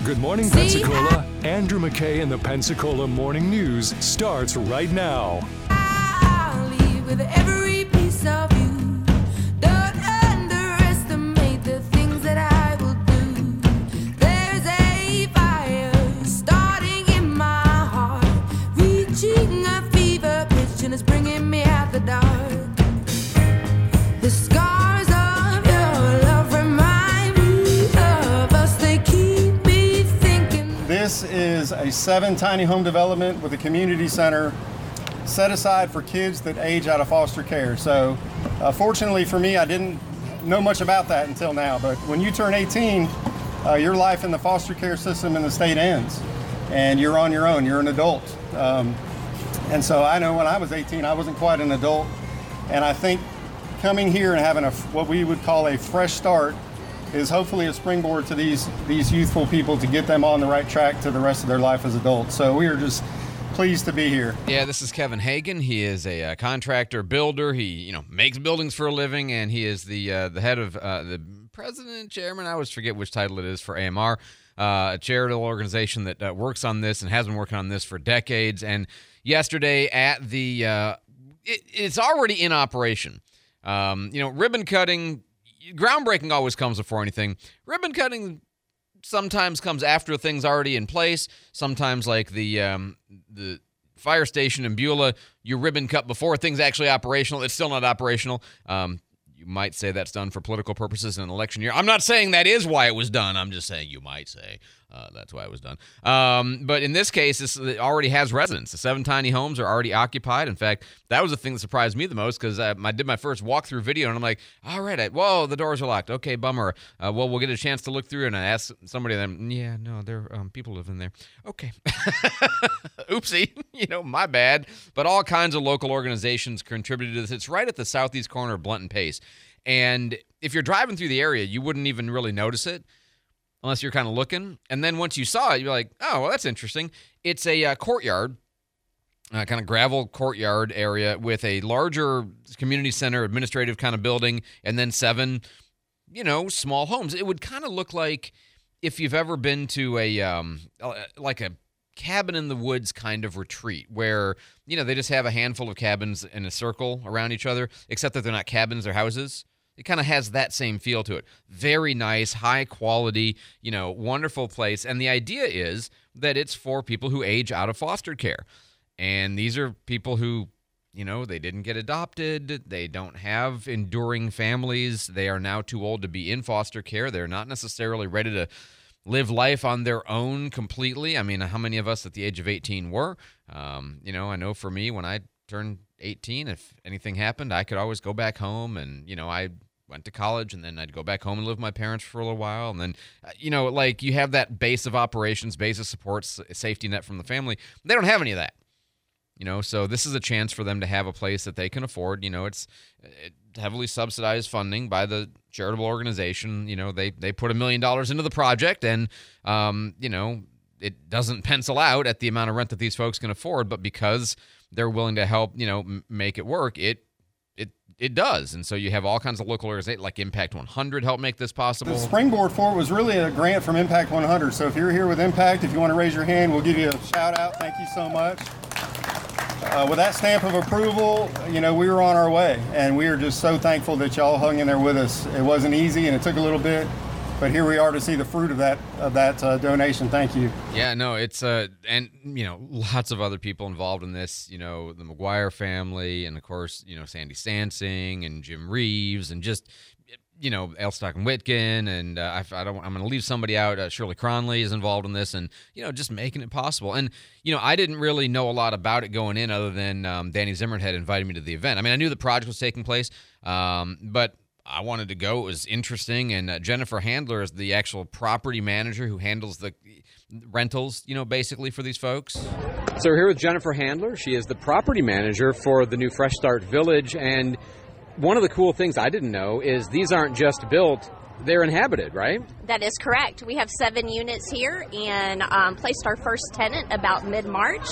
Good Morning Pensacola. Andrew McKay and the Pensacola Morning News starts right now. I'll leave with every piece of you. Don't underestimate the things that I will do. There's a fire starting in my heart, reaching a fever pitch and it's bringing me out the dark. The scars of your love remind me of us. They keep me thinking. This is a 7 tiny home development with a community center set aside for kids that age out of foster care. So fortunately for me, I didn't know much about that until now, but when you turn 18, your life in the foster care system in the state ends and you're on your own, you're an adult. And so I know when I was 18, I wasn't quite an adult, and I think coming here and having what we would call a fresh start is hopefully a springboard to these youthful people to get them on the right track to the rest of their life as adults. So we are just pleased to be here. Yeah, this is Kevin Hagan. He is a contractor, builder. He, makes buildings for a living, and he is the head of the president, chairman. I always forget which title it is for AMR, a charitable organization that works on this and has been working on this for decades. And yesterday at the, it's already in operation. Ribbon cutting, groundbreaking always comes before anything. Ribbon cutting sometimes comes after things already in place. Sometimes, like the fire station in Beulah, you ribbon cut before things actually operational. It's still not operational. You might say that's done for political purposes in an election year. I'm not saying that is why it was done. I'm just saying you might say that's why it was done. But in this case, it already has residents. The 7 tiny homes are already occupied. In fact, that was the thing that surprised me the most, because I did my first walkthrough video, and I'm like, all right, whoa, the doors are locked. Okay, bummer. Well, we'll get a chance to look through, and I asked somebody, yeah, no, there people live in there. Okay. Oopsie, my bad. But all kinds of local organizations contributed to this. It's right at the southeast corner of Blunt and Pace. And if you're driving through the area, you wouldn't even really notice it unless you're kind of looking. And then once you saw it, you're like, oh, well, that's interesting. It's a courtyard, kind of gravel courtyard area with a larger community center, administrative kind of building, and then 7, small homes. It would kind of look like if you've ever been to like a cabin in the woods kind of retreat where, they just have a handful of cabins in a circle around each other, except that they're not cabins, they're houses. It kind of has that same feel to it. Very nice, high quality, wonderful place. And the idea is that it's for people who age out of foster care. And these are people who, they didn't get adopted. They don't have enduring families. They are now too old to be in foster care. They're not necessarily ready to live life on their own completely. I mean, how many of us at the age of 18 were? I know for me, when I turned 18, if anything happened, I could always go back home, and, I went to college, and then I'd go back home and live with my parents for a little while. And then, you have that base of operations, base of supports, safety net from the family. They don't have any of that. So this is a chance for them to have a place that they can afford. It's heavily subsidized funding by the charitable organization. They put $1 million into the project, and, it doesn't pencil out at the amount of rent that these folks can afford, but because they're willing to help, make it work, it does. And so you have all kinds of local organizations like Impact 100 help make this possible. The springboard for it was really a grant from Impact 100. So if you're here with Impact, if you want to raise your hand, we'll give you a shout out. Thank you so much. With that stamp of approval, we were on our way, and we are just so thankful that y'all hung in there with us. It wasn't easy, and it took a little bit, but here we are to see the fruit of that donation. Thank you. Yeah, no, it's and lots of other people involved in this. The McGuire family, and of course, Sandy Stansing and Jim Reeves, and just Elstock and Witkin, and I'm going to leave somebody out. Shirley Cronley is involved in this, and just making it possible. And I didn't really know a lot about it going in, other than Danny Zimmern had invited me to the event. I mean, I knew the project was taking place, but I wanted to go. It was interesting. And Jennifer Handler is the actual property manager who handles the rentals, basically for these folks. So we're here with Jennifer Handler. She is the property manager for the new Fresh Start Village. And one of the cool things I didn't know is these aren't just built, they're inhabited, right? That is correct. We have 7 units here and placed our first tenant about mid-March.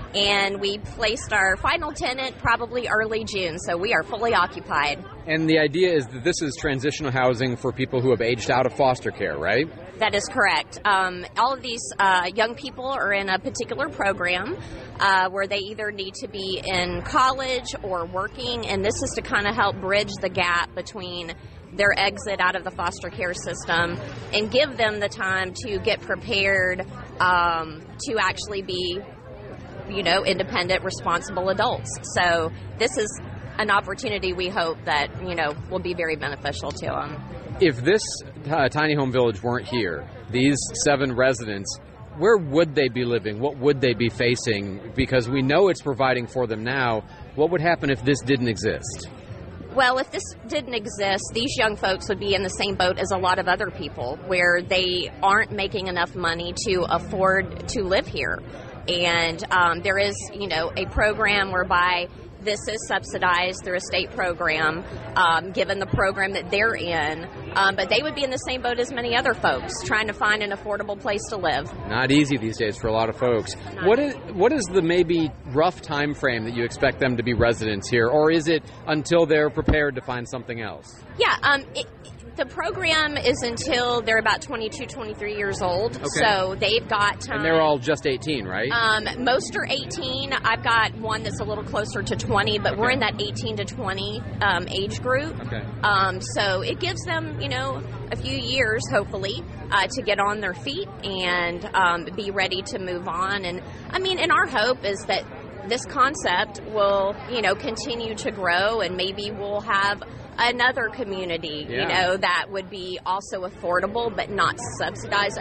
and we placed our final tenant probably early June, so we are fully occupied. And the idea is that this is transitional housing for people who have aged out of foster care, right? That is correct. All of these young people are in a particular program where they either need to be in college or working, and this is to kind of help bridge the gap between their exit out of the foster care system and give them the time to get prepared to actually be, independent, responsible adults. So this is an opportunity we hope that, will be very beneficial to them. If this tiny home village weren't here, these 7 residents, where would they be living? What would they be facing? Because we know it's providing for them now. What would happen if this didn't exist? Well, if this didn't exist, these young folks would be in the same boat as a lot of other people, where they aren't making enough money to afford to live here. And there is, a program whereby this is subsidized through a state program, given the program that they're in. But they would be in the same boat as many other folks, trying to find an affordable place to live. Not easy these days for a lot of folks. What is the maybe rough time frame that you expect them to be residents here? Or is it until they're prepared to find something else? Yeah, the program is until they're about 22, 23 years old. Okay. So they've got time. And they're all just 18, right? Most are 18. I've got one that's a little closer to 20, but we're in that 18 to 20 age group. Okay. So it gives them, a few years, hopefully, to get on their feet and be ready to move on. And, and our hope is that this concept will, continue to grow, and maybe we'll have another community, that would be also affordable but not subsidized.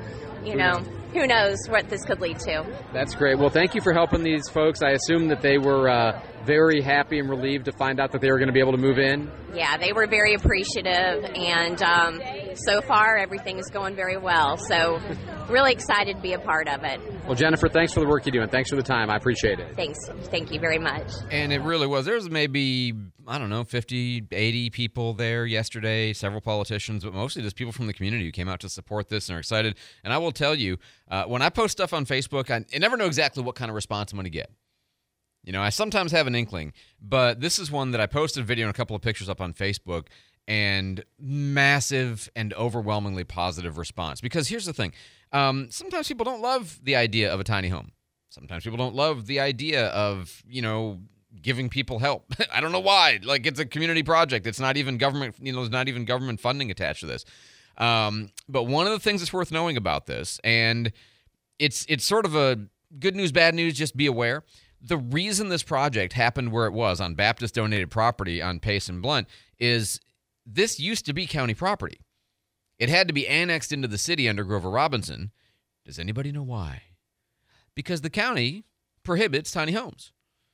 Who knows what this could lead to. That's great. Well, thank you for helping these folks. I assume that they were very happy and relieved to find out that they were going to be able to move in. Yeah, they were very appreciative, and so far everything is going very well. So really excited to be a part of it. Well, Jennifer, thanks for the work you do, and thanks for the time. I appreciate it. Thanks. Thank you very much. And it really was. There was maybe, 50, 80 people there yesterday, several politicians, but mostly just people from the community who came out to support this and are excited. And I will tell you, when I post stuff on Facebook, I never know exactly what kind of response I'm going to get. I sometimes have an inkling, but this is one that I posted a video and a couple of pictures up on Facebook, and massive and overwhelmingly positive response. Because here's the thing. Sometimes people don't love the idea of a tiny home. Sometimes people don't love the idea of, giving people help. I don't know why. Like, it's a community project. It's not even government, there's not even government funding attached to this. But one of the things that's worth knowing about this, and it's sort of a good news, bad news, just be aware. The reason this project happened where it was on Baptist donated property on Pace and Blunt is this used to be county property. It had to be annexed into the city under Grover Robinson. Does anybody know why? Because the county prohibits tiny homes.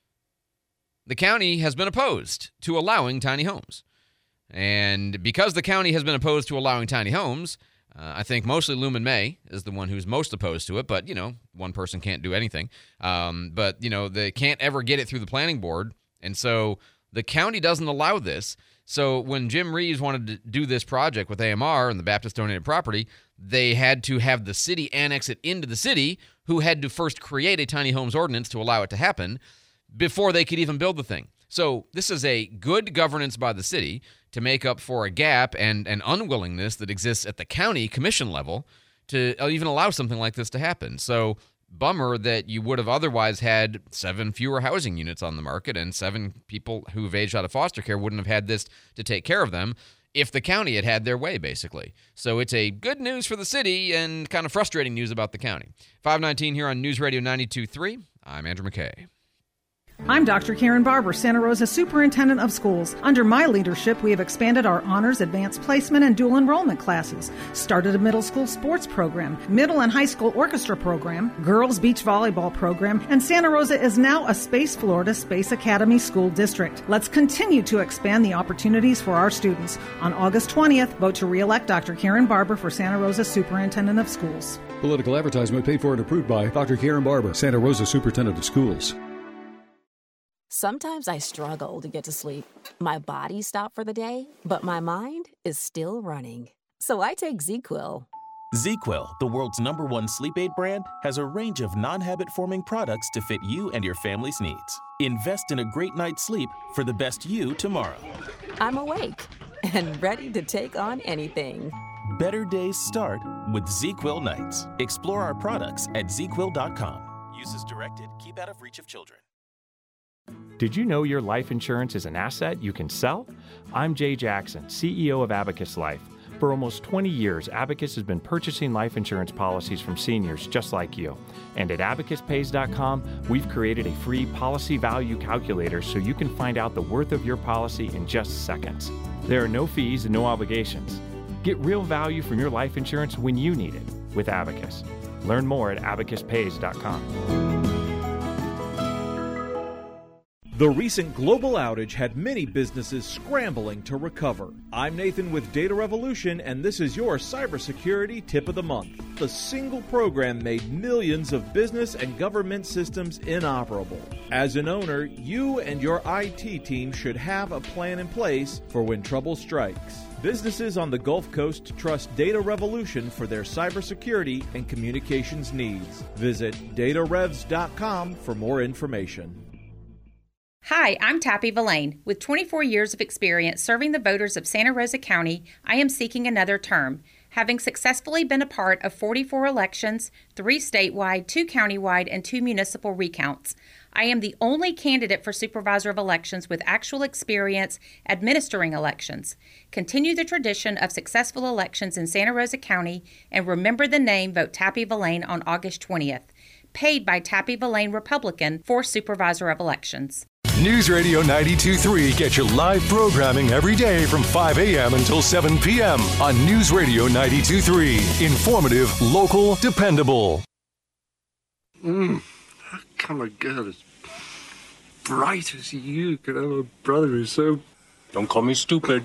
The county has been opposed to allowing tiny homes. And because the county has been opposed to allowing tiny homes, I think mostly Lumen May is the one who's most opposed to it, but, one person can't do anything. But they can't ever get it through the planning board, and so the county doesn't allow this. So when Jim Reeves wanted to do this project with AMR and the Baptist donated property, they had to have the city annex it into the city, who had to first create a tiny homes ordinance to allow it to happen before they could even build the thing. So this is a good governance by the city to make up for a gap and an unwillingness that exists at the county commission level to even allow something like this to happen. So bummer that you would have otherwise had 7 fewer housing units on the market, and 7 people who've aged out of foster care wouldn't have had this to take care of them if the county had had their way, basically. So it's a good news for the city and kind of frustrating news about the county. 519 here on News Radio 92.3. I'm Andrew McKay. I'm Dr. Karen Barber, Santa Rosa Superintendent of Schools. Under my leadership, we have expanded our honors, advanced placement, and dual enrollment classes, started a middle school sports program, middle and high school orchestra program, girls beach volleyball program, and Santa Rosa is now a Space Florida Space Academy school district. Let's continue to expand the opportunities for our students. On August 20th, vote to re-elect Dr. Karen Barber for Santa Rosa Superintendent of Schools. Political advertisement paid for and approved by Dr. Karen Barber, Santa Rosa Superintendent of Schools. Sometimes I struggle to get to sleep. My body stopped for the day, but my mind is still running. So I take ZzzQuil. ZzzQuil, the world's #1 sleep aid brand, has a range of non-habit-forming products to fit you and your family's needs. Invest in a great night's sleep for the best you tomorrow. I'm awake and ready to take on anything. Better days start with ZzzQuil nights. Explore our products at ZzzQuil.com. Use as directed. Keep out of reach of children. Did you know your life insurance is an asset you can sell? I'm Jay Jackson, CEO of Abacus Life. For almost 20 years, Abacus has been purchasing life insurance policies from seniors just like you. And at abacuspays.com, we've created a free policy value calculator so you can find out the worth of your policy in just seconds. There are no fees and no obligations. Get real value from your life insurance when you need it with Abacus. Learn more at abacuspays.com. The recent global outage had many businesses scrambling to recover. I'm Nathan with Data Revolution, and this is your cybersecurity tip of the month. The single program made millions of business and government systems inoperable. As an owner, you and your IT team should have a plan in place for when trouble strikes. Businesses on the Gulf Coast trust Data Revolution for their cybersecurity and communications needs. Visit datarevs.com for more information. Hi, I'm Tappy Villain. With 24 years of experience serving the voters of Santa Rosa County, I am seeking another term. Having successfully been a part of 44 elections, 3 statewide, 2 countywide, and 2 municipal recounts, I am the only candidate for supervisor of elections with actual experience administering elections. Continue the tradition of successful elections in Santa Rosa County and remember the name Vote Tappy Villain on August 20th. Paid by Tappy Villain Republican for supervisor of elections. News Radio 92.3 gets you live programming every day from 5 a.m. until 7 p.m. on News Radio 92.3. Informative, local, dependable. How come a girl as bright as you could have a brother who's so... Don't call me stupid.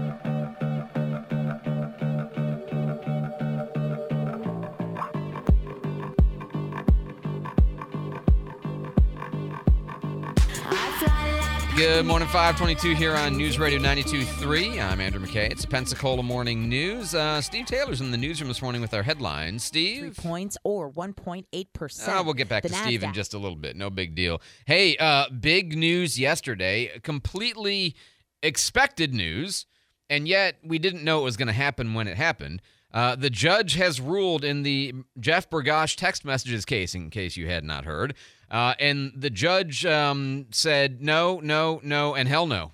Good morning, 522 here on News Radio 92.3. I'm Andrew McKay. It's Pensacola Morning News. Steve Taylor's in the newsroom this morning with our headlines. Steve? 3 points or 1.8%. We'll get back to Steve in just a little bit. No big deal. Hey, big news yesterday. Completely expected news, and yet we didn't know it was going to happen when it happened. The judge has ruled in the Jeff Bergosh text messages case, in case you had not heard. And the judge said no, and hell no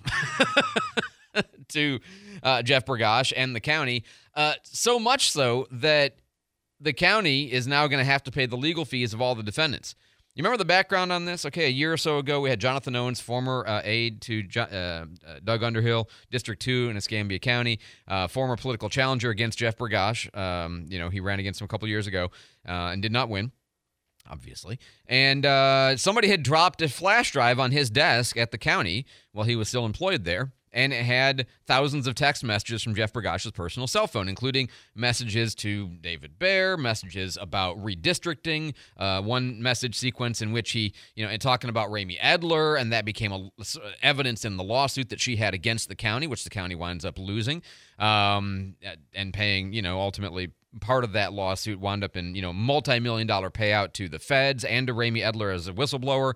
to Jeff Bergosh and the county. So much so that the county is now going to have to pay the legal fees of all the defendants. You remember the background on this? Okay, a year or so ago, we had Jonathan Owens, former aide to Doug Underhill, District 2 in Escambia County, former political challenger against Jeff Bergosh. He ran against him a couple years ago and did not win, obviously. And somebody had dropped a flash drive on his desk at the county while he was still employed there. And it had thousands of text messages from Jeff Bergosh's personal cell phone, including messages to David Baer, messages about redistricting, one message sequence in which he, and talking about Ramey Edler, and that became evidence in the lawsuit that she had against the county, which the county winds up losing, and paying, ultimately part of that lawsuit wound up in, multi-million-dollar payout to the feds and to Ramey Edler as a whistleblower.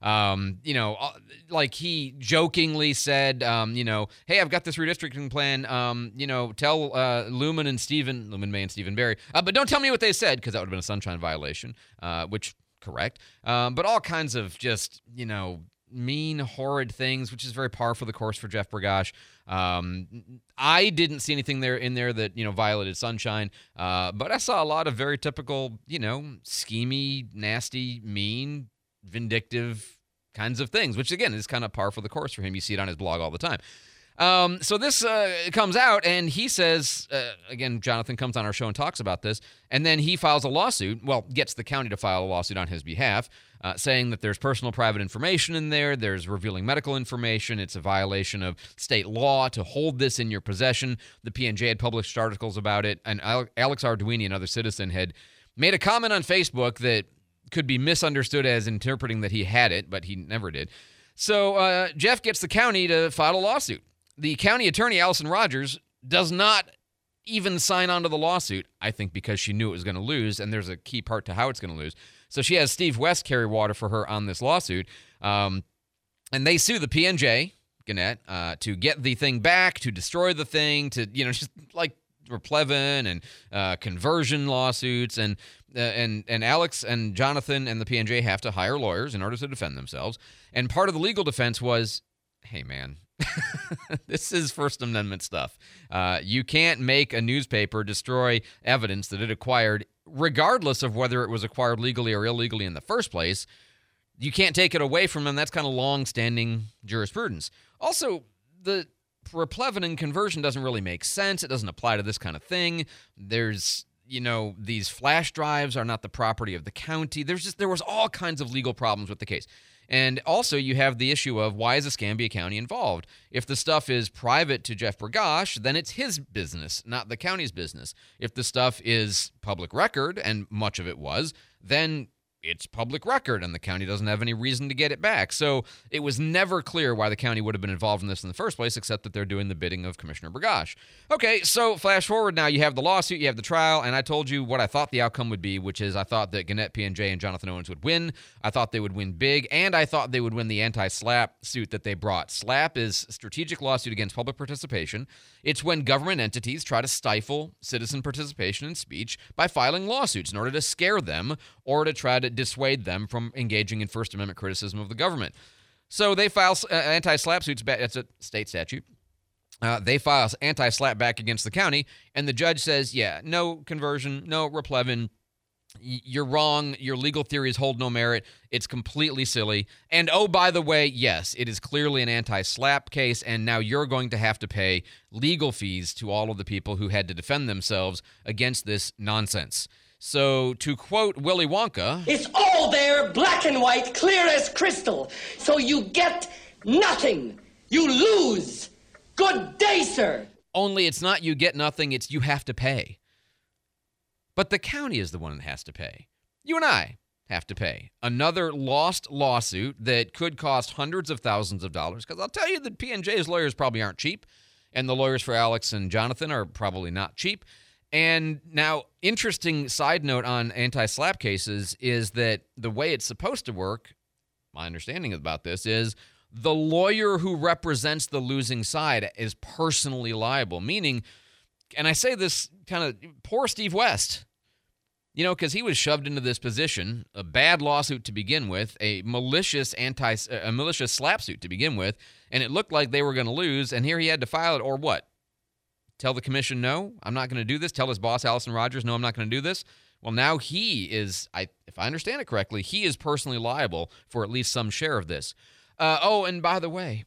Like he jokingly said, hey, I've got this redistricting plan, tell Lumen May and Stephen Barry, but don't tell me what they said, because that would have been a sunshine violation, which, correct. But all kinds of just, mean, horrid things, which is very par for the course for Jeff Bergosh. I didn't see anything in there that, violated sunshine, but I saw a lot of very typical, schemy, nasty, mean, vindictive kinds of things, which again is kind of par for the course for him. You see it on his blog all the time. So this comes out, and he says, again, Jonathan comes on our show and talks about this, and then he files a lawsuit, gets the county to file a lawsuit on his behalf, saying that there's personal private information in there, there's revealing medical information, it's a violation of state law to hold this in your possession. The PNJ had published articles about it, and Alex Arduini, another citizen, had made a comment on Facebook that could be misunderstood as interpreting that he had it, but he never did. So Jeff gets the county to file a lawsuit. The county attorney, Allison Rogers, does not even sign on to the lawsuit, I think because she knew it was going to lose, and there's a key part to how it's going to lose. So she has Steve West carry water for her on this lawsuit. And they sue the PNJ, Gannett, to get the thing back, to destroy the thing, to, just like Replevin and conversion lawsuits. And Alex and Jonathan and the PNJ have to hire lawyers in order to defend themselves. And part of the legal defense was, hey, man, this is First Amendment stuff. You can't make a newspaper destroy evidence that it acquired, regardless of whether it was acquired legally or illegally in the first place. You can't take it away from them. That's kind of long-standing jurisprudence. Also, the Replevin and conversion doesn't really make sense. It doesn't apply to this kind of thing. There's, these flash drives are not the property of the county. There was all kinds of legal problems with the case. And also, you have the issue of, why is Escambia County involved? If the stuff is private to Jeff Bergosh, then it's his business, not the county's business. If the stuff is public record, and much of it was, then it's public record, and the county doesn't have any reason to get it back. So it was never clear why the county would have been involved in this in the first place, except that they're doing the bidding of Commissioner Bergosh. Okay, so flash forward now. You have the lawsuit, you have the trial, and I told you what I thought the outcome would be, which is I thought that Gannett, PNJ, and Jonathan Owens would win. I thought they would win big, and I thought they would win the anti-SLAPP suit that they brought. SLAPP is strategic lawsuit against public participation. It's when government entities try to stifle citizen participation in speech by filing lawsuits in order to scare them or to try to dissuade them from engaging in First Amendment criticism of the government. So they file anti-SLAPP suits back. That's a state statute. They file anti-SLAPP back against the county, and the judge says, yeah, no conversion, no Replevin. You're wrong. Your legal theories hold no merit. It's completely silly. And oh, by the way, yes, it is clearly an anti-SLAPP case, and now you're going to have to pay legal fees to all of the people who had to defend themselves against this nonsense. So to quote Willy Wonka, it's all there, black and white, clear as crystal. So you get nothing. You lose. Good day, sir. Only it's not you get nothing, it's you have to pay. But the county is the one that has to pay. You and I have to pay. Another lost lawsuit that could cost hundreds of thousands of dollars, because I'll tell you that P&J's lawyers probably aren't cheap, and the lawyers for Alex and Jonathan are probably not cheap. And now, interesting side note on anti-SLAPP cases is that the way it's supposed to work, my understanding about this, is the lawyer who represents the losing side is personally liable, meaning, and I say this kind of, poor Steve West, because he was shoved into this position, a bad lawsuit to begin with, a malicious SLAPP suit to begin with, and it looked like they were going to lose, and here he had to file it, or what? Tell the commission, no, I'm not going to do this. Tell his boss, Allison Rogers, no, I'm not going to do this. Well, now he is, if I understand it correctly, he is personally liable for at least some share of this. And by the way,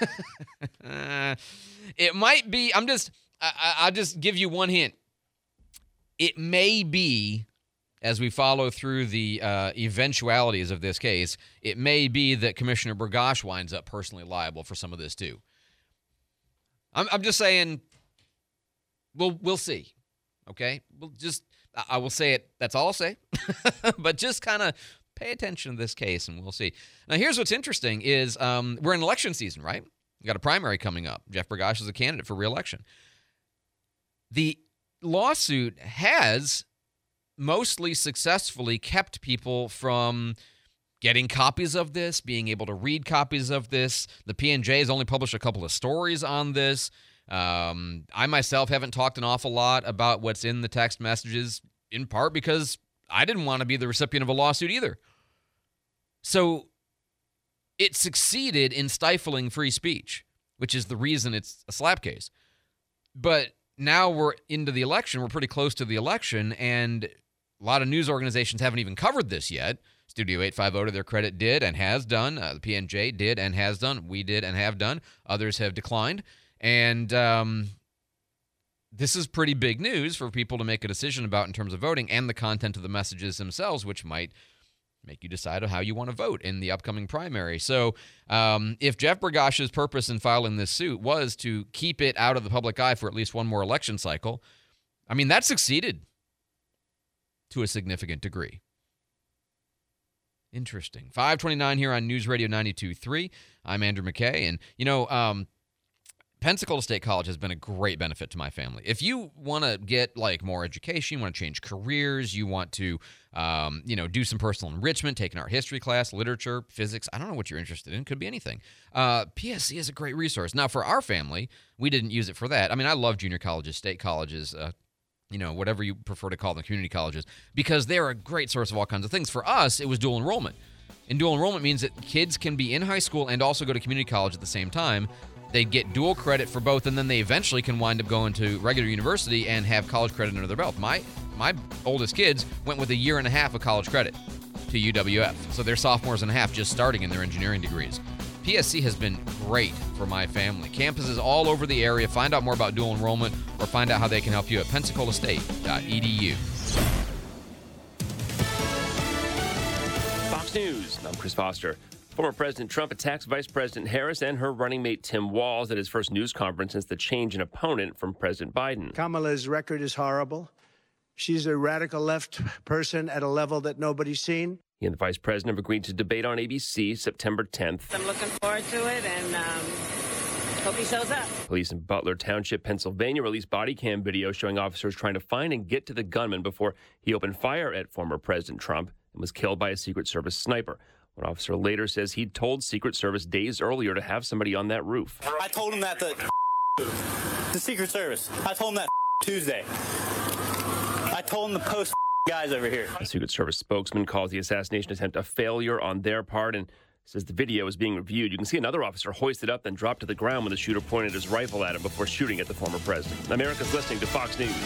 it might be, I'll just give you one hint. It may be, as we follow through the eventualities of this case, it may be that Commissioner Bergosh winds up personally liable for some of this too. I'm just saying, we'll see. Okay? I will say it. That's all I'll say. But just kind of pay attention to this case, and we'll see. Now, here's what's interesting is we're in election season, right? We got a primary coming up. Jeff Bergosh is a candidate for re-election. The lawsuit has mostly successfully kept people from getting copies of this, being able to read copies of this. The P&J has only published a couple of stories on this. I myself haven't talked an awful lot about what's in the text messages, in part because I didn't want to be the recipient of a lawsuit either. So it succeeded in stifling free speech, which is the reason it's a SLAPP case. But now we're into the election. We're pretty close to the election, and a lot of news organizations haven't even covered this yet. Studio 850, to their credit, did and has done. The P&J did and has done. We did and have done. Others have declined. And this is pretty big news for people to make a decision about in terms of voting and the content of the messages themselves, which might make you decide on how you want to vote in the upcoming primary. So if Jeff Bergosh's purpose in filing this suit was to keep it out of the public eye for at least one more election cycle, I mean, that succeeded to a significant degree. Interesting. 529 here on News Radio 92.3. I'm Andrew McKay. And, Pensacola State College has been a great benefit to my family. If you want to get like more education, you want to change careers, you want to, do some personal enrichment, take an art history class, literature, physics, I don't know what you're interested in. Could be anything. PSC is a great resource. Now, for our family, we didn't use it for that. I mean, I love junior colleges, state colleges, whatever you prefer to call them, community colleges, because they're a great source of all kinds of things. For us, it was dual enrollment. And dual enrollment means that kids can be in high school and also go to community college at the same time. They get dual credit for both, and then they eventually can wind up going to regular university and have college credit under their belt. My oldest kids went with a year and a half of college credit to UWF. So they're sophomores and a half just starting in their engineering degrees. PSC has been great for my family. Campuses all over the area. Find out more about dual enrollment or find out how they can help you at pensacolaState.edu. Fox News, I'm Chris Foster. Former President Trump attacks Vice President Harris and her running mate Tim Walz at his first news conference since the change in opponent from President Biden. Kamala's record is horrible. She's a radical left person at a level that nobody's seen. He and the vice president have agreed to debate on ABC September 10th. I'm looking forward to it and hope he shows up. Police in Butler Township, Pennsylvania released body cam video showing officers trying to find and get to the gunman before he opened fire at former President Trump and was killed by a Secret Service sniper. One officer later says he'd told Secret Service days earlier to have somebody on that roof. I told him that the Secret Service. I told him that Tuesday. I told him the post guys over here. A Secret Service spokesman calls the assassination attempt a failure on their part and says the video is being reviewed. You can see another officer hoisted up, then dropped to the ground when the shooter pointed his rifle at him before shooting at the former president. America's listening to Fox News.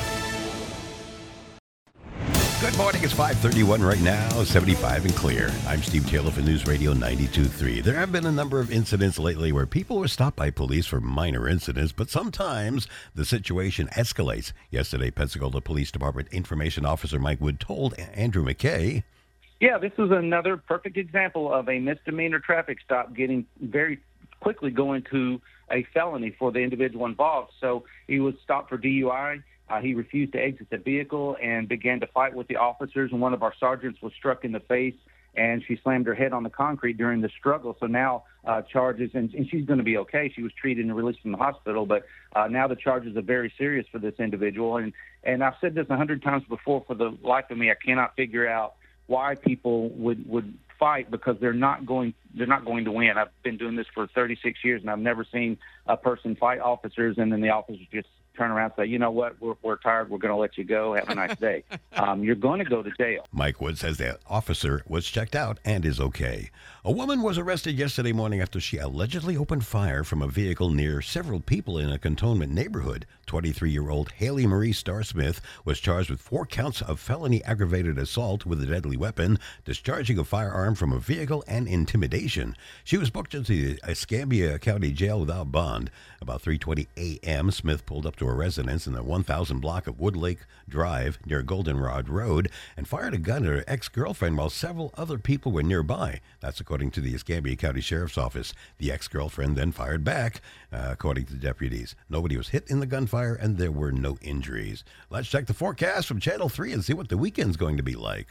Good morning. It's 5:31 right now, 75 and clear. I'm Steve Taylor for News Radio 92.3. There have been a number of incidents lately where people were stopped by police for minor incidents, but sometimes the situation escalates. Yesterday, Pensacola Police Department Information Officer Mike Wood told Andrew McKay. Yeah, this was another perfect example of a misdemeanor traffic stop getting very quickly going to a felony for the individual involved. So he was stopped for DUI. He refused to exit the vehicle and began to fight with the officers, and one of our sergeants was struck in the face, and she slammed her head on the concrete during the struggle. So now charges, and she's going to be okay. She was treated and released from the hospital, but now the charges are very serious for this individual. And I've said this 100 times before, for the life of me, I cannot figure out why people would fight, because they're not going to win. I've been doing this for 36 years, and I've never seen a person fight officers and then the officers just turn around and say, you know what, we're tired, we're going to let you go, have a nice day. You're going to go to jail. Mike Wood says the officer was checked out and is okay. A woman was arrested yesterday morning after she allegedly opened fire from a vehicle near several people in a cantonment neighborhood. 23-year-old Haley Marie Starr-Smith was charged with 4 counts of felony aggravated assault with a deadly weapon, discharging a firearm from a vehicle, and intimidation. She was booked into the Escambia County Jail without bond. About 3:20 a.m., Smith pulled up to a residence in the 1000 block of Wood Lake Drive near Goldenrod Road and fired a gun at her ex-girlfriend while several other people were nearby. That's according to the Escambia County Sheriff's Office. The ex-girlfriend then fired back, according to deputies. Nobody was hit in the gunfire and there were no injuries. Let's check the forecast from Channel 3 and see what the weekend's going to be like.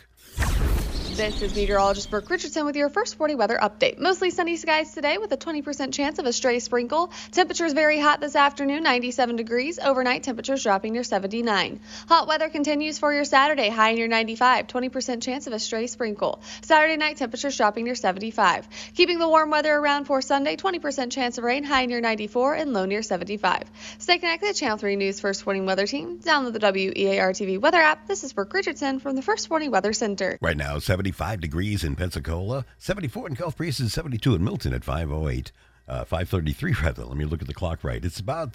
This is meteorologist Brooke Richardson with your First 40 weather update. Mostly sunny skies today with a 20% chance of a stray sprinkle. Temperatures very hot this afternoon, 97 degrees. Overnight temperatures dropping near 79. Hot weather continues for your Saturday, high near 95, 20% chance of a stray sprinkle. Saturday night temperatures dropping near 75. Keeping the warm weather around for Sunday, 20% chance of rain, high near 94 and low near 75. Stay connected to Channel 3 News First 40 weather team. Download the WEAR TV weather app. This is Brooke Richardson from the First 40 Weather Center. Right now, 75 degrees in Pensacola, 74 in Gulf Breeze, and 72 in Milton at 5:33 rather. Let me look at the clock right. It's about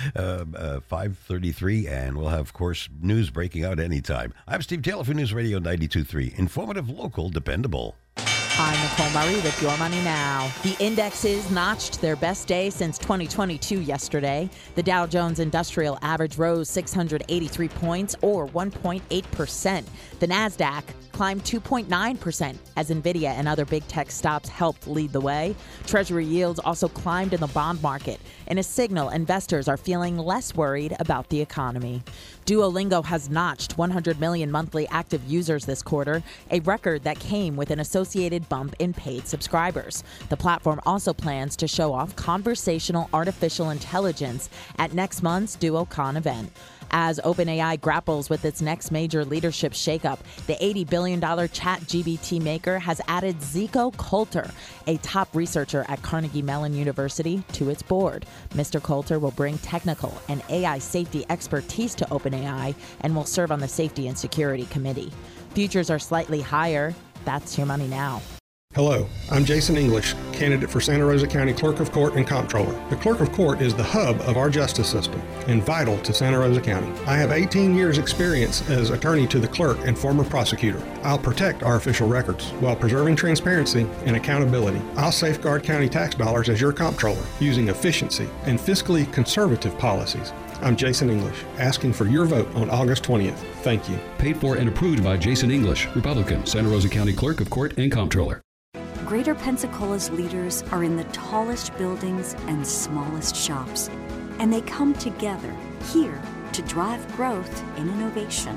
5:33, and we'll have, of course, news breaking out anytime. I'm Steve Taylor for News Radio 92.3. Informative, local, dependable. I'm Nicole Murray with Your Money Now. The indexes notched their best day since 2022 yesterday. The Dow Jones Industrial Average rose 683 points, or 1.8%. The NASDAQ climbed 2.9% as Nvidia and other big tech stocks helped lead the way. Treasury yields also climbed in the bond market, in a signal investors are feeling less worried about the economy. Duolingo has notched 100 million monthly active users this quarter, a record that came with an associated bump in paid subscribers. The platform also plans to show off conversational artificial intelligence at next month's DuoCon event. As OpenAI grapples with its next major leadership shakeup, the $80 billion ChatGPT maker has added Zico Coulter, a top researcher at Carnegie Mellon University, to its board. Mr. Coulter will bring technical and AI safety expertise to OpenAI and will serve on the Safety and Security Committee. Futures are slightly higher. That's your money now. Hello, I'm Jason English, candidate for Santa Rosa County Clerk of Court and Comptroller. The Clerk of Court is the hub of our justice system and vital to Santa Rosa County. I have 18 years experience as attorney to the clerk and former prosecutor. I'll protect our official records while preserving transparency and accountability. I'll safeguard county tax dollars as your comptroller using efficiency and fiscally conservative policies. I'm Jason English, asking for your vote on August 20th. Thank you. Paid for and approved by Jason English, Republican, Santa Rosa County Clerk of Court and Comptroller. Greater Pensacola's leaders are in the tallest buildings and smallest shops, and they come together here to drive growth and innovation,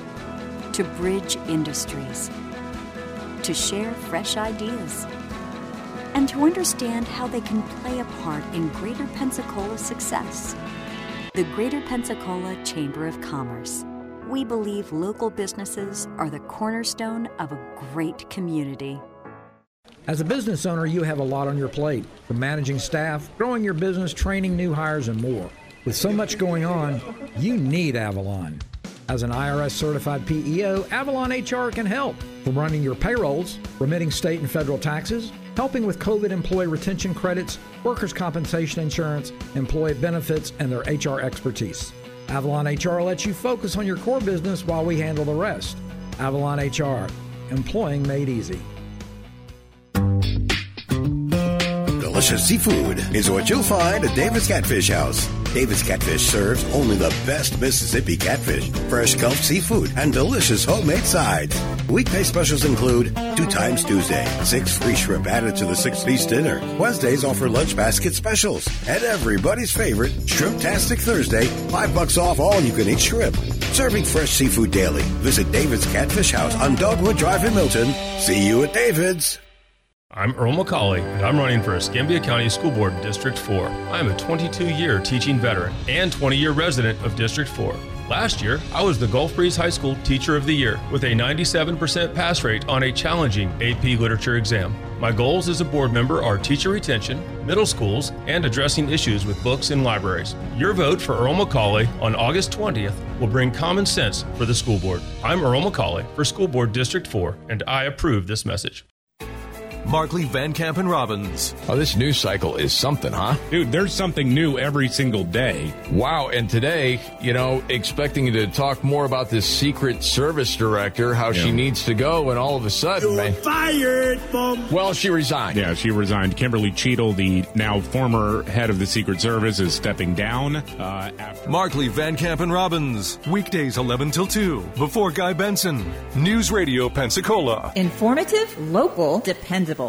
to bridge industries, to share fresh ideas, and to understand how they can play a part in Greater Pensacola's success. The Greater Pensacola Chamber of Commerce. We believe local businesses are the cornerstone of a great community. As a business owner, you have a lot on your plate, from managing staff, growing your business, training new hires, and more. With so much going on, you need Avalon. As an IRS-certified PEO, Avalon HR can help. From running your payrolls, remitting state and federal taxes, helping with COVID employee retention credits, workers' compensation insurance, employee benefits, and their HR expertise. Avalon HR lets you focus on your core business while we handle the rest. Avalon HR, employing made easy. Delicious seafood is what you'll find at David's Catfish House. David's Catfish serves only the best Mississippi catfish, fresh culled seafood, and delicious homemade sides. Weekday specials include 2 times Tuesday, 6 free shrimp added to the 6-piece dinner. Wednesdays offer lunch basket specials. And everybody's favorite, Shrimp-tastic Thursday, $5 off all you-can-eat shrimp. Serving fresh seafood daily. Visit David's Catfish House on Dogwood Drive in Milton. See you at David's. I'm Earl McCauley, and I'm running for Escambia County School Board District 4. I'm a 22-year teaching veteran and 20-year resident of District 4. Last year, I was the Gulf Breeze High School Teacher of the Year with a 97% pass rate on a challenging AP Literature exam. My goals as a board member are teacher retention, middle schools, and addressing issues with books and libraries. Your vote for Earl McCauley on August 20th will bring common sense for the school board. I'm Earl McCauley for School Board District 4, and I approve this message. Markley, Van Camp, and Robbins. Oh, this news cycle is something, huh? Dude, there's something new every single day. Wow, and today, expecting you to talk more about this Secret Service director, how she needs to go, and all of a sudden, You're fired, Bob. Well, she resigned. Yeah, she resigned. Kimberly Cheadle, the now former head of the Secret Service, is stepping down after... Markley, Van Camp, and Robbins. Weekdays 11 till 2. Before Guy Benson. News Radio Pensacola. Informative, local, dependable.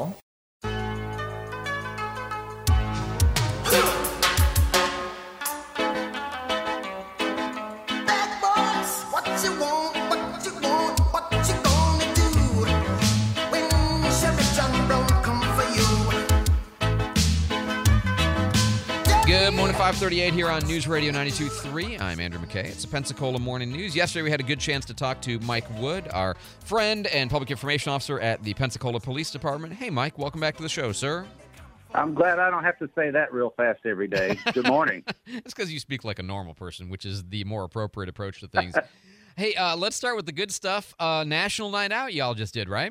Good morning, 538 here on News Radio 92.3. I'm Andrew McKay. It's the Pensacola Morning News. Yesterday, we had a good chance to talk to Mike Wood, our friend and public information officer at the Pensacola Police Department. Hey, Mike, welcome back to the show, sir. I'm glad I don't have to say that real fast every day. Good morning. It's because you speak like a normal person, which is the more appropriate approach to things. Hey, let's start with the good stuff. National Night Out y'all just did, right?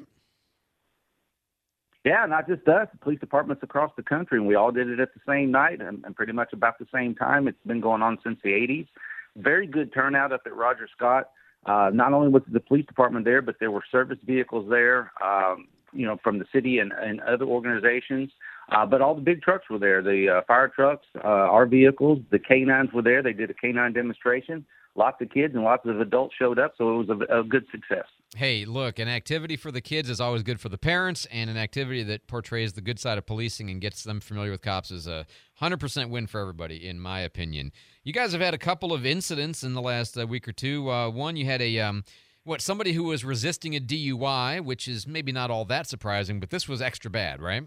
Yeah, not just us, the police departments across the country, and we all did it at the same night and pretty much about the same time. It's been going on since the 80s. Very good turnout up at Roger Scott. Not only was the police department there, but there were service vehicles there, from the city and other organizations. But all the big trucks were there, the fire trucks, our vehicles, the canines were there. They did a canine demonstration. lots of kids and lots of adults showed up, so it was a good success. Hey, look, an activity for the kids is always good for the parents, and an activity that portrays the good side of policing and gets them familiar with cops is a 100% win for everybody, in my opinion. You guys have had a couple of incidents in the last week or two. One, you had somebody who was resisting a DUI, which is maybe not all that surprising, but this was extra bad, right?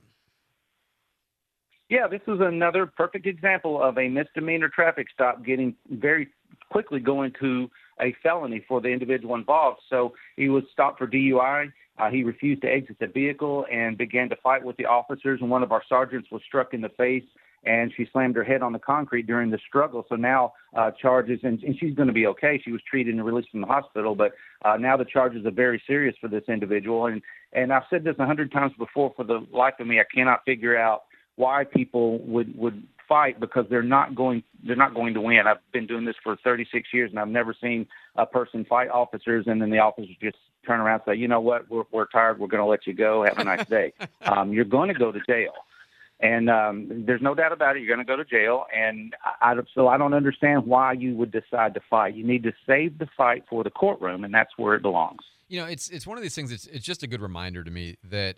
Yeah, this was another perfect example of a misdemeanor traffic stop getting very quickly going to a felony for the individual involved. So he was stopped for DUI. He refused to exit the vehicle and began to fight with the officers, and one of our sergeants was struck in the face, and she slammed her head on the concrete during the struggle. So now charges, and she's going to be okay. She was treated and released from the hospital, but now the charges are very serious for this individual. And I've said this 100 times before, for the life of me, I cannot figure out why people would fight, because they're not going to win. I've been doing this for 36 years, and I've never seen a person fight officers and then the officers just turn around and say, you know what, we're tired, we're going to let you go, have a nice day. You're going to go to jail. And there's no doubt about it, you're going to go to jail. And so I don't understand why you would decide to fight. You need to save the fight for the courtroom, and that's where it belongs. You know, it's one of these things, it's just a good reminder to me that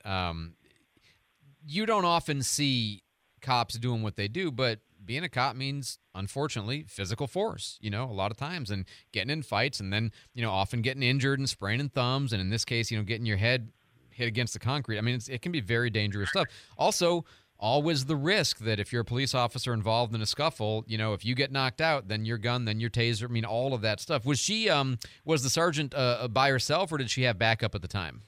you don't often see cops doing what they do, but being a cop means, unfortunately, physical force, a lot of times, and getting in fights, and then, often getting injured and spraining thumbs, and in this case, getting your head hit against the concrete. I mean, it can be very dangerous stuff. Also, always the risk that if you're a police officer involved in a scuffle, if you get knocked out, then your gun, then your taser, I mean, all of that stuff. Was she, was the sergeant by herself, or did she have backup at the time?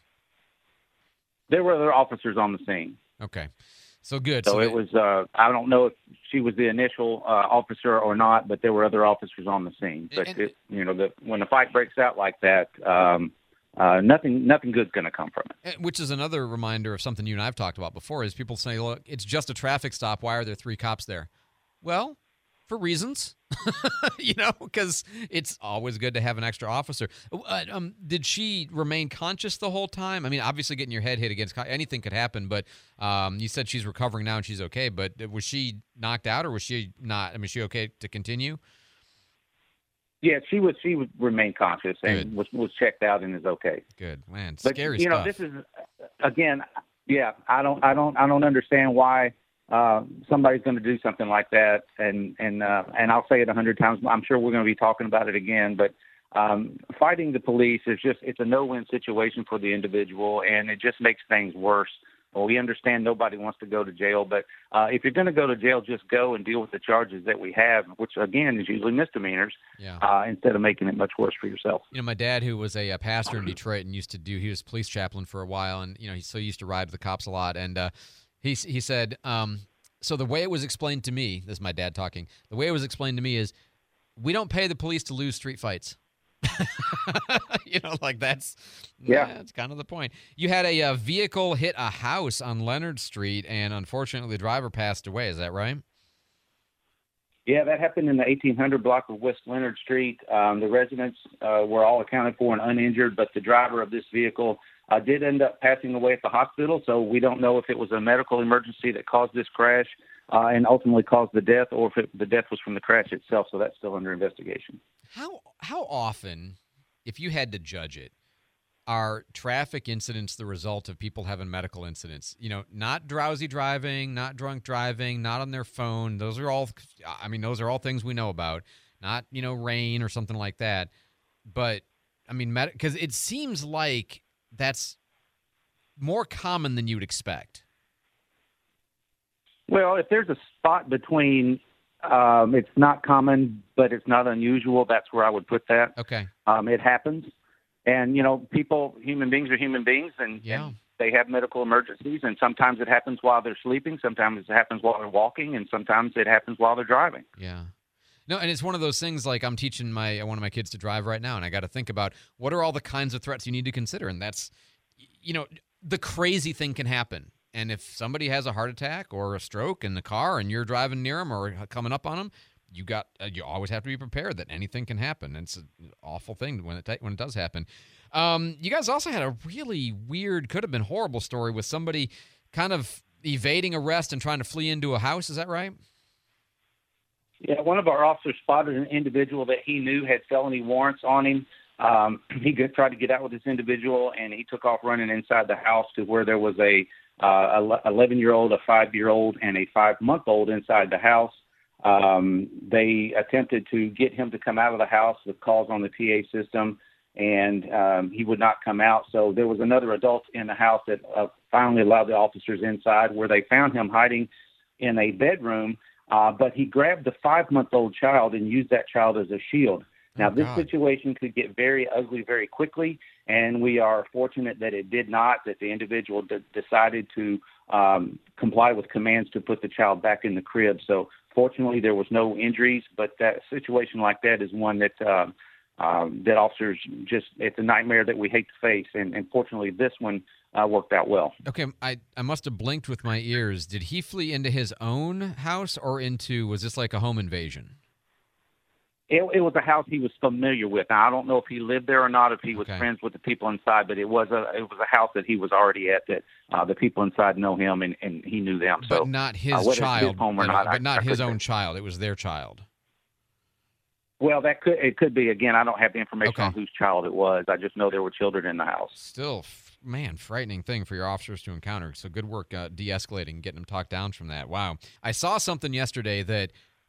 There were other officers on the scene. Okay. So good. So it was, I don't know if she was the initial officer or not, but there were other officers on the scene. But, when the fight breaks out like that, nothing good's going to come from it. Which is another reminder of something you and I have talked about before, is people say, look, it's just a traffic stop. Why are there 3 cops there? Well, for reasons, because it's always good to have an extra officer. Did she remain conscious the whole time? I mean, obviously getting your head hit against anything could happen, but you said she's recovering now and she's okay, but was she knocked out, or was she not? I mean, is she okay to continue? Yeah, she would remain conscious and was checked out and is okay. Good, man. But, scary stuff. This is, again, I don't understand why somebody's going to do something like that, and I'll say it 100 times. I'm sure we're going to be talking about it again, but fighting the police it's a no-win situation for the individual, and it just makes things worse. Well, we understand nobody wants to go to jail, but if you're going to go to jail, just go and deal with the charges that we have, which again is usually misdemeanors, instead of making it much worse for yourself. My dad, who was a pastor in Detroit and he was police chaplain for a while, and he used to ride with the cops a lot, and he said, so the way it was explained to me, this is my dad talking, the way it was explained to me is, we don't pay the police to lose street fights. That's kind of the point. You had a vehicle hit a house on Leonard Street, and unfortunately the driver passed away. Is that right? Yeah, that happened in the 1800 block of West Leonard Street. The residents were all accounted for and uninjured, but the driver of this vehicle did end up passing away at the hospital, so we don't know if it was a medical emergency that caused this crash and ultimately caused the death, or if the death was from the crash itself, so that's still under investigation. How often, if you had to judge it, are traffic incidents the result of people having medical incidents? Not drowsy driving, not drunk driving, not on their phone. Those are all things we know about. Not, rain or something like that. But, because it seems like that's more common than you'd expect. Well, if there's a spot between it's not common, but it's not unusual, that's where I would put that. Okay. It happens. And, human beings are human beings, and they have medical emergencies, and sometimes it happens while they're sleeping, sometimes it happens while they're walking, and sometimes it happens while they're driving. Yeah. No, and it's one of those things, like I'm teaching one of my kids to drive right now, and I got to think about what are all the kinds of threats you need to consider, and that's, the crazy thing can happen. And if somebody has a heart attack or a stroke in the car and you're driving near them or coming up on them, you always have to be prepared that anything can happen. And it's an awful thing when it does happen. You guys also had a really weird, could have been horrible story with somebody kind of evading arrest and trying to flee into a house. Is that right? Yeah, one of our officers spotted an individual that he knew had felony warrants on him. He tried to get out with this individual, and he took off running inside the house to where there was a 11-year-old, a 5-year-old, and a 5-month-old inside the house. They attempted to get him to come out of the house with calls on the PA system, and he would not come out. So there was another adult in the house that finally allowed the officers inside, where they found him hiding in a bedroom, but he grabbed the 5-month-old child and used that child as a shield. Now, this situation could get very ugly very quickly, and we are fortunate that it did not, that the individual decided to comply with commands to put the child back in the crib. So fortunately, there was no injuries, but that situation like that is one that that officers just, it's a nightmare that we hate to face, and fortunately, this one worked out well. Okay, I must have blinked with my ears. Did he flee into his own house, or was this like a home invasion? It was a house he was familiar with. Now, I don't know if he lived there or not, if he was friends with the people inside, but it was a house that he was already at, that the people inside know him, and he knew them. But so not his His child, home or not, but not his own child. It was their child. Well, it could be. Again, I don't have the information on whose child it was. I just know there were children in the house. Still, man, frightening thing for your officers to encounter. So good work de-escalating, getting them talked down from that. Wow. I saw something yesterday that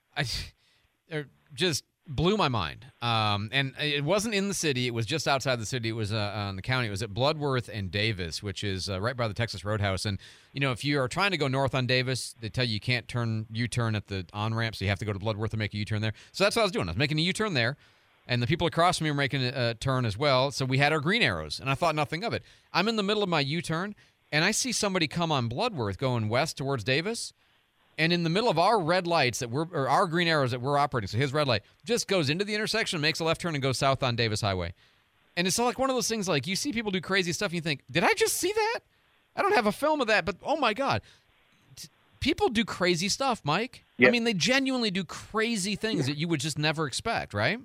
just blew my mind. And it wasn't in the city. It was just outside the city. It was in the county. It was at Bloodworth and Davis, which is right by the Texas Roadhouse. And, if you are trying to go north on Davis, they tell you can't U-turn at the on-ramp, so you have to go to Bloodworth and make a U-turn there. So that's what I was doing. I was making a U-turn there, and the people across from me were making a turn as well. So we had our green arrows, and I thought nothing of it. I'm in the middle of my U-turn, and I see somebody come on Bloodworth going west towards Davis. And in the middle of our red lights or our green arrows that we're operating, so his red light just goes into the intersection, makes a left turn, and goes south on Davis Highway. And it's like one of those things, like you see people do crazy stuff, and you think, did I just see that? I don't have a film of that, but oh my God. People do crazy stuff, Mike. Yep. I mean, they genuinely do crazy things that you would just never expect, right?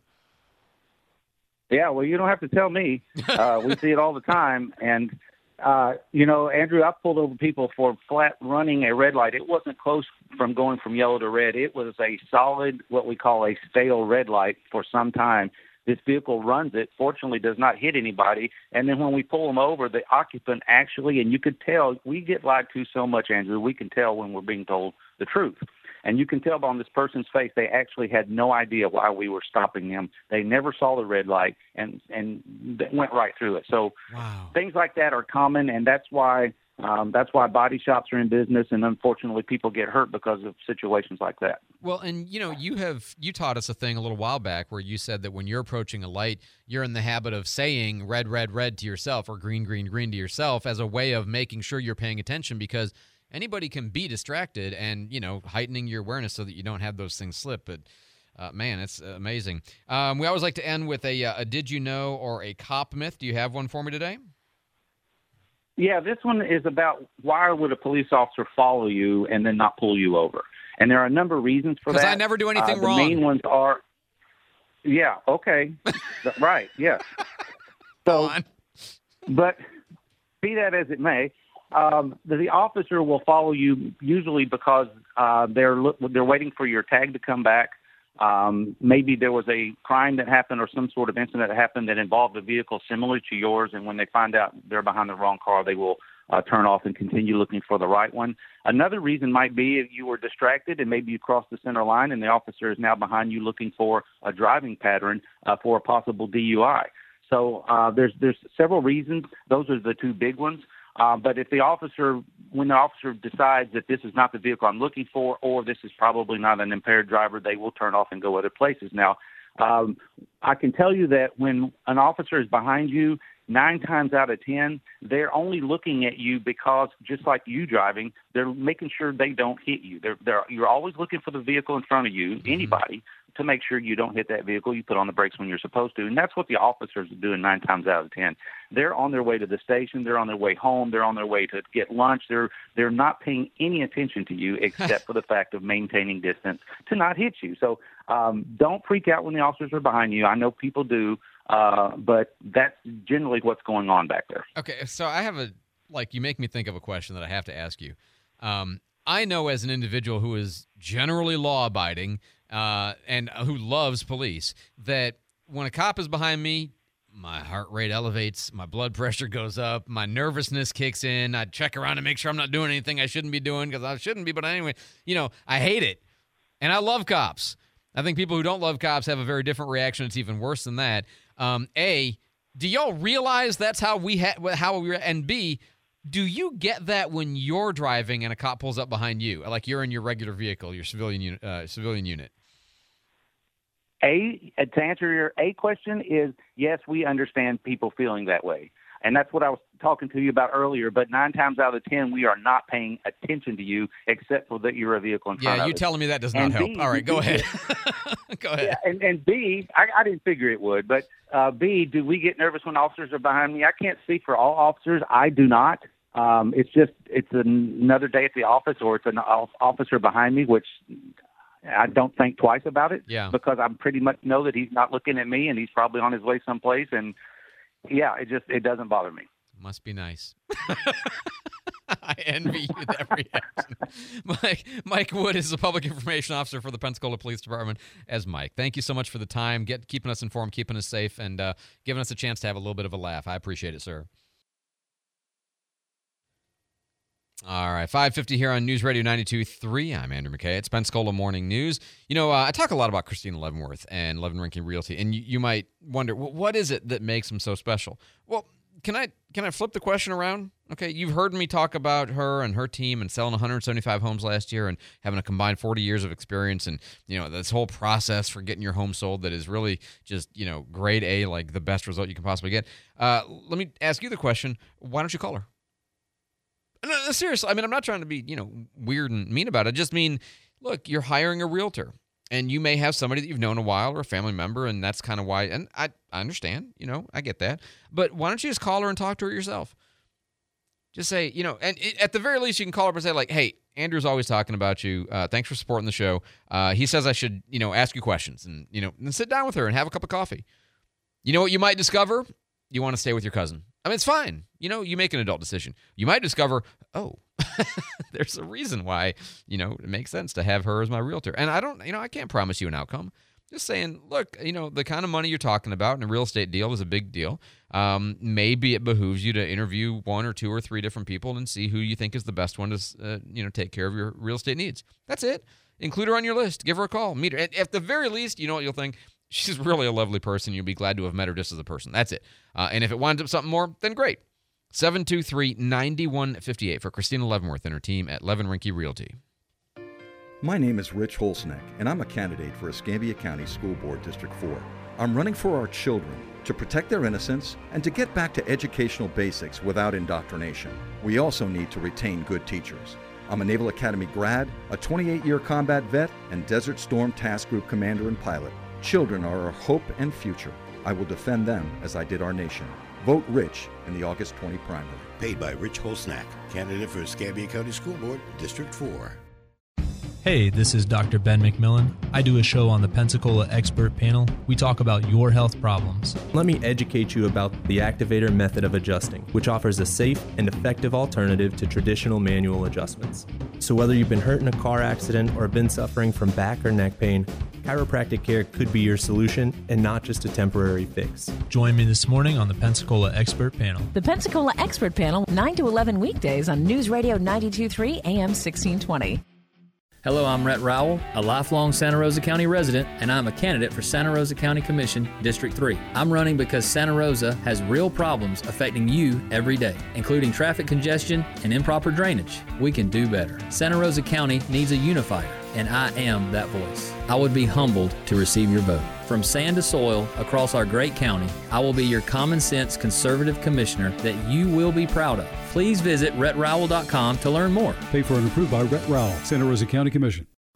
Yeah, well, you don't have to tell me. We see it all the time, and Andrew, I pulled over people for flat running a red light. It wasn't close from going from yellow to red. It was a solid, what we call a stale red light for some time. This vehicle runs it, fortunately does not hit anybody. And then when we pull them over, the occupant actually, and you could tell, we get lied to so much, Andrew, we can tell when we're being told the truth. And you can tell on this person's face, they actually had no idea why we were stopping them. They never saw the red light and went right through it. So things like that are common, and that's why body shops are in business, and unfortunately people get hurt because of situations like that. Well, and you taught us a thing a little while back where you said that when you're approaching a light, you're in the habit of saying red, red, red to yourself, or green, green, green to yourself, as a way of making sure you're paying attention, because anybody can be distracted, and, heightening your awareness so that you don't have those things slip. But, man, it's amazing. We always like to end with a did you know or a cop myth. Do you have one for me today? Yeah, this one is about why would a police officer follow you and then not pull you over? And there are a number of reasons for that. Because I never do anything wrong. The main ones are, yeah, okay, right, yes. So, but be that as it may, the officer will follow you usually because they're waiting for your tag to come back. Maybe there was a crime that happened or some sort of incident that happened that involved a vehicle similar to yours, and when they find out they're behind the wrong car, they will turn off and continue looking for the right one. Another reason might be if you were distracted and maybe you crossed the center line and the officer is now behind you looking for a driving pattern for a possible DUI. So there's several reasons. Those are the two big ones. But if when the officer decides that this is not the vehicle I'm looking for, or this is probably not an impaired driver, they will turn off and go other places. Now, I can tell you that when an officer is behind you, 9 times out of 10, they're only looking at you because, just like you driving, they're making sure they don't hit you. You're always looking for the vehicle in front of you, anybody, to make sure you don't hit that vehicle. You put on the brakes when you're supposed to, and that's what the officers are doing 9 times out of 10. They're on their way to the station. They're on their way home. They're on their way to get lunch. They're not paying any attention to you except for the fact of maintaining distance to not hit you. So don't freak out when the officers are behind you. I know people do, but that's generally what's going on back there. Okay, so I have you make me think of a question that I have to ask you. I know as an individual who is generally law-abiding and who loves police, that when a cop is behind me, my heart rate elevates, my blood pressure goes up, my nervousness kicks in. I check around to make sure I'm not doing anything I shouldn't be doing because I shouldn't be. But anyway, I hate it. And I love cops. I think people who don't love cops have a very different reaction. It's even worse than that. A, do y'all realize that's how we're, and B, do you get that when you're driving and a cop pulls up behind you, like you're in your regular vehicle, your civilian unit? To answer your A question is, yes, we understand people feeling that way. And that's what I was talking to you about earlier. But 9 times out of 10, we are not paying attention to you except for that you're a vehicle in front of us. Yeah, you telling me that does not help. B, all right, go ahead. Go ahead. Yeah, and B, I didn't figure it would, but B, do we get nervous when officers are behind me? I can't speak for all officers. I do not. It's another day at the office, or it's an officer behind me, which I don't think twice about it. Yeah. Because I pretty much know that he's not looking at me and he's probably on his way someplace. And yeah, it doesn't bother me. Must be nice. I envy you that reaction. Mike Wood is the public information officer for the Pensacola Police Department. As Mike, thank you so much for the time, keeping us informed, keeping us safe, and giving us a chance to have a little bit of a laugh. I appreciate it, sir. All right, 5:50 here on News Radio 92.3. I'm Andrew McKay. It's Pensacola Morning News. I talk a lot about Christina Leavenworth and Levin Rinke Realty, and you might wonder, what is it that makes them so special? Well, can I flip the question around? Okay, you've heard me talk about her and her team and selling 175 homes last year and having a combined 40 years of experience, and this whole process for getting your home sold that is really just grade A, like the best result you can possibly get. Let me ask you the question: why don't you call her? No, seriously, I mean, I'm not trying to be, weird and mean about it. I just mean, look, you're hiring a realtor, and you may have somebody that you've known a while or a family member, and that's kind of why, and I understand, I get that. But why don't you just call her and talk to her yourself? Just say, and at the very least, you can call her up and say, like, hey, Andrew's always talking about you. Thanks for supporting the show. He says I should, ask you questions, and, and sit down with her and have a cup of coffee. You know what you might discover? You want to stay with your cousin. I mean, it's fine. You make an adult decision. You might discover, there's a reason why, it makes sense to have her as my realtor. And I can't promise you an outcome. Just saying, look, the kind of money you're talking about in a real estate deal is a big deal. Maybe it behooves you to interview 1 or 2 or 3 different people and see who you think is the best one to, take care of your real estate needs. That's it. Include her on your list. Give her a call. Meet her. At the very least, you know what you'll think? She's really a lovely person. You'll be glad to have met her just as a person. That's it. And if it winds up something more, then great. 723-9158 for Christina Leavenworth and her team at Levin Rinke Realty. My name is Rich Holsnack, and I'm a candidate for Escambia County School Board District 4. I'm running for our children to protect their innocence and to get back to educational basics without indoctrination. We also need to retain good teachers. I'm a Naval Academy grad, a 28-year combat vet, and Desert Storm Task Group commander and pilot. Children are our hope and future. I will defend them as I did our nation. Vote Rich in the August 20 primary. Paid by Rich Holsnack, candidate for Escambia County School Board, District 4. Hey, this is Dr. Ben McMillan. I do a show on the Pensacola Expert Panel. We talk about your health problems. Let me educate you about the Activator method of adjusting, which offers a safe and effective alternative to traditional manual adjustments. So whether you've been hurt in a car accident or been suffering from back or neck pain, chiropractic care could be your solution and not just a temporary fix. Join me this morning on the Pensacola Expert Panel. The Pensacola Expert Panel, 9 to 11 weekdays on News Radio 92.3 AM 1620. Hello, I'm Rhett Rowell, a lifelong Santa Rosa County resident, and I'm a candidate for Santa Rosa County Commission, District 3. I'm running because Santa Rosa has real problems affecting you every day, including traffic congestion and improper drainage. We can do better. Santa Rosa County needs a unifier, and I am that voice. I would be humbled to receive your vote. From sand to soil across our great county, I will be your common sense conservative commissioner that you will be proud of. Please visit rhettrowell.com to learn more. Paid for and approved by Rhett Rowell, Santa Rosa County Commission. Hello,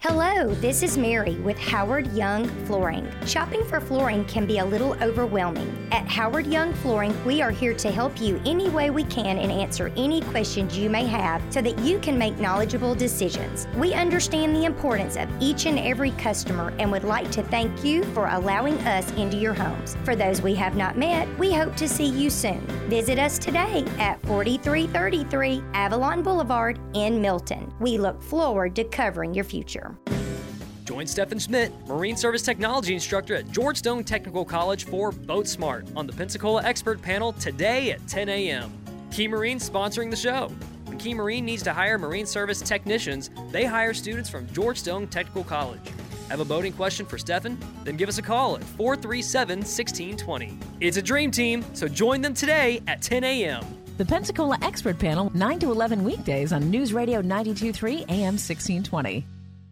Hello, this is Mary with Howard Young Flooring. Shopping for flooring can be a little overwhelming. At Howard Young Flooring, we are here to help you any way we can and answer any questions you may have so that you can make knowledgeable decisions. We understand the importance of each and every customer and would like to thank you for allowing us into your homes. For those we have not met, we hope to see you soon. Visit us today at 4333 Avalon Boulevard in Milton. We look forward to covering your future. Join Stephen Schmidt, Marine Service Technology Instructor at Georgetown Technical College for Boat Smart on the Pensacola Expert Panel today at 10 a.m. Key Marine sponsoring the show. When Key Marine needs to hire Marine Service technicians, they hire students from Georgetown Technical College. Have a boating question for Stephen? Then give us a call at 437-1620. It's a dream team, so join them today at 10 a.m. The Pensacola Expert Panel, 9 to 11 weekdays on News Radio 92.3 AM 1620.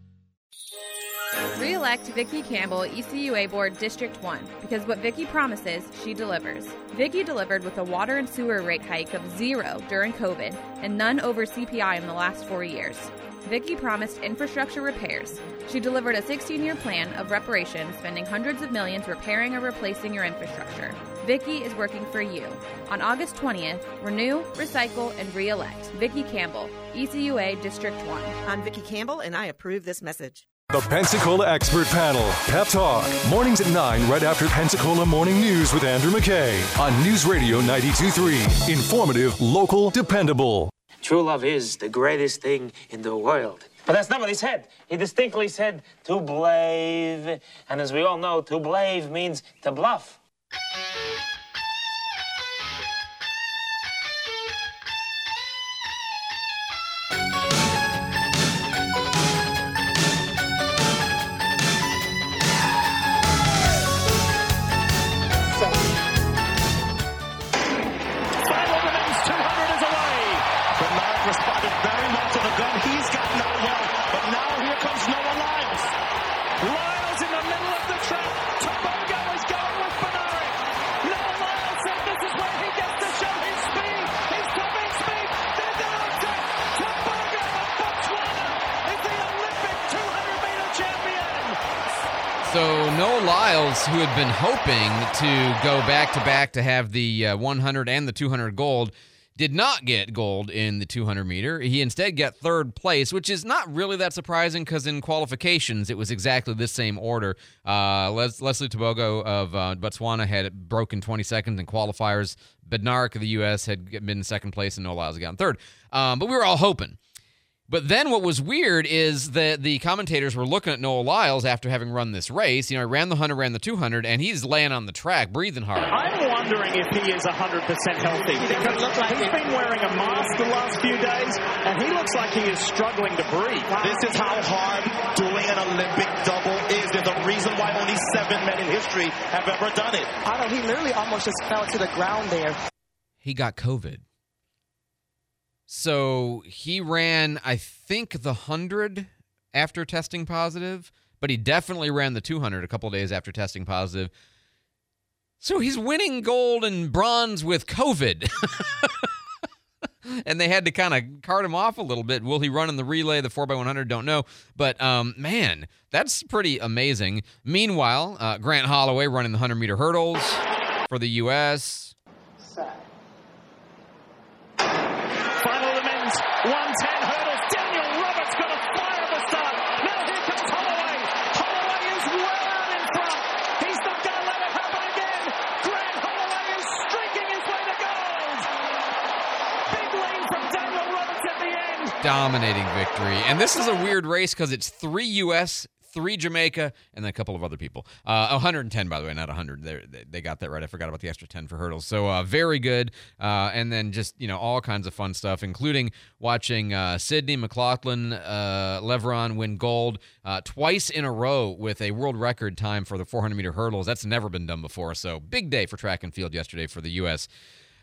Re-elect Vicki Campbell, ECUA Board District 1, because what Vicki promises, she delivers. Vicki delivered with a water and sewer rate hike of 0 during COVID and none over CPI in the last 4 years. Vicki promised infrastructure repairs. She delivered a 16-year plan of reparations, spending hundreds of millions repairing or replacing your infrastructure. Vicki is working for you. On August 20th, renew, recycle, and re-elect Vicki Campbell, ECUA District 1. I'm Vicki Campbell, and I approve this message. The Pensacola Expert Panel, Pep Talk, mornings at 9 right after Pensacola Morning News with Andrew McKay on News Radio 92.3. Informative, local, dependable. True love is the greatest thing in the world. But that's not what he said. He distinctly said to blave. And as we all know, to blave means to bluff. So Noah Lyles, who had been hoping to go back-to-back to have the 100 and the 200 gold, did not get gold in the 200 meter. He instead got third place, which is not really that surprising because in qualifications it was exactly the same order. Leslie Tebogo of Botswana had broken 20 seconds in qualifiers. Bednarik of the U.S. had been in second place, and Noah Lyles had gotten third. But we were all hoping. But then what was weird is that the commentators were looking at Noah Lyles after having run this race. You know, he ran the 100, ran the 200, and he's laying on the track, breathing hard. I'm wondering if he is 100% healthy. Because he's been wearing a mask the last few days, and he looks like he is struggling to breathe. This is how hard doing an Olympic double is. There's a reason why only 7 men in history have ever done it. I know, he literally almost just fell to the ground there. He got COVID. So he ran, I think, the 100 after testing positive, but he definitely ran the 200 a couple of days after testing positive. So he's winning gold and bronze with COVID. And they had to kind of cart him off a little bit. Will he run in the relay, the 4x100? Don't know. But, man, that's pretty amazing. Meanwhile, Grant Holloway running the 100-meter hurdles for the U.S., 110 hurdles. Daniel Roberts got a fire at the start. Now here comes Holloway. Holloway is well out in front. He's not going to let it happen again. Grant Holloway is streaking his way to gold. Big lead from Daniel Roberts at the end. Dominating victory. And this is a weird race because it's 3 U.S., 3 Jamaica, and then a couple of other people. 110, by the way, not 100. They got that right. I forgot about the extra 10 for hurdles. So very good. And then just, all kinds of fun stuff, including watching Sydney McLaughlin Leveron win gold twice in a row with a world record time for the 400-meter hurdles. That's never been done before. So big day for track and field yesterday for the U.S.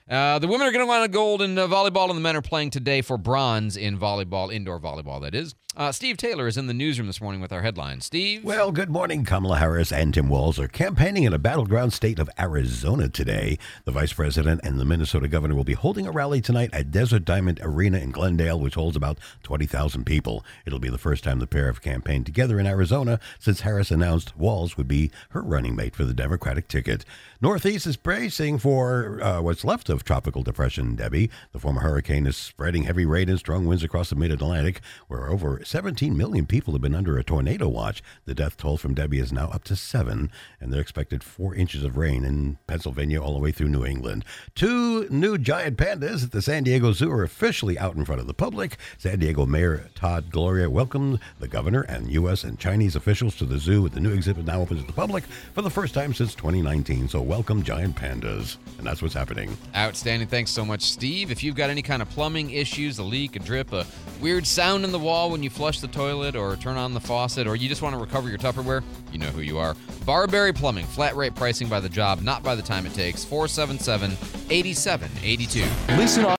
The women are going to want gold in volleyball, and the men are playing today for bronze in volleyball, indoor volleyball, that is. Steve Taylor is in the newsroom this morning with our headlines. Steve? Well, good morning. Kamala Harris and Tim Walz are campaigning in a battleground state of Arizona today. The vice president and the Minnesota governor will be holding a rally tonight at Desert Diamond Arena in Glendale, which holds about 20,000 people. It'll be the first time the pair have campaigned together in Arizona since Harris announced Walz would be her running mate for the Democratic ticket. Northeast is bracing for what's left of Tropical Depression Debbie. The former hurricane is spreading heavy rain and strong winds across the mid-Atlantic, where over 17 million people have been under a tornado watch. The death toll from Debbie is now up to 7, and they're expected 4 inches of rain in Pennsylvania all the way through New England. 2 new giant pandas at the San Diego Zoo are officially out in front of the public. San Diego Mayor Todd Gloria welcomed the governor and U.S. and Chinese officials to the zoo, with the new exhibit now open to the public for the first time since 2019. So welcome giant pandas, and that's what's happening. Outstanding. Thanks so much, Steve. If you've got any kind of plumbing issues, a leak, a drip, a weird sound in the wall when you flush the toilet or turn on the faucet, or you just want to recover your Tupperware, you know who you are. Barberry Plumbing. Flat rate pricing by the job, not by the time it takes. 477-8782. Listen on